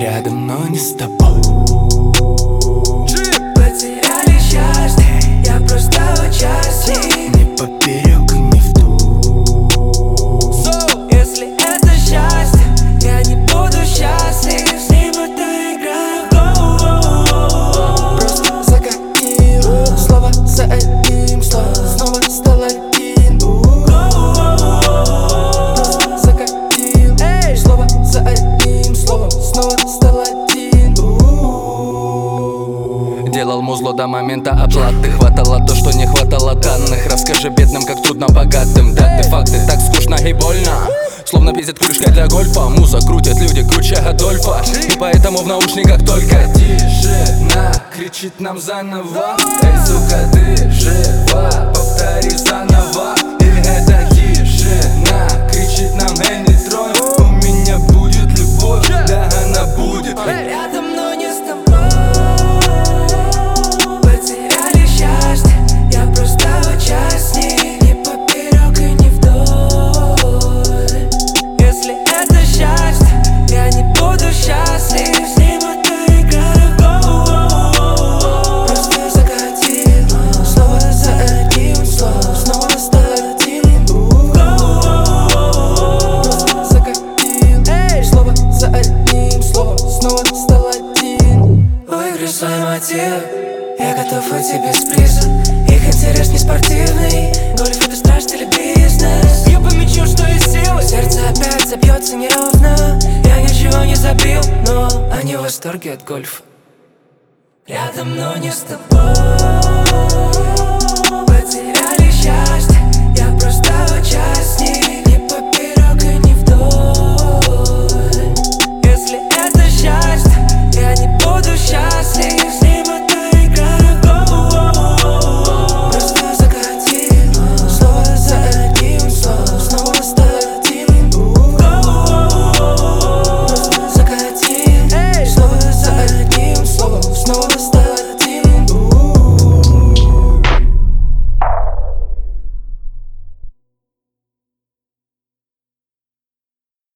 рядом, но не с тобой. Потеряли счастье, я просто в участии. Не поперек и не вдоль. Если это счастье, я не буду счастлив. С ним это играю в гол. Просто закатил слово за одним словом, снова стал один. Просто закатил слово за одним словом, снова стал один. Делал музло до момента оплаты. Хватало то, что не хватало данных. Расскажи бедным, как трудно богатым. Даты, факты, так скучно и больно. Словно пиздят крышкой для гольфа. Муза крутят люди круче Адольфа. И поэтому в наушниках только тишина кричит нам заново: эй, сука, ты жива, повтори заново. И эта тишина кричит нам: эй, не тронь, у меня будет любовь, да она будет. Рядом, но не с тобой. Потеряли счастье, я просто участник. Не поперек и не вдоль. Если это счастье, я не буду счастлив. С ним это играю в гол. Просто закатил снова за одним словом, снова стал один. Просто закатил слово за одним словом, снова стал один. Выиграй свой мотив, я готов уйти без приза. Их интерес не спортивный, гольф это страсть или бизнес. Бью по мячу, что из силы, сердце опять забьется неровно. Я ничего не забил, но они в восторге от гольфа. Рядом, но не с тобой.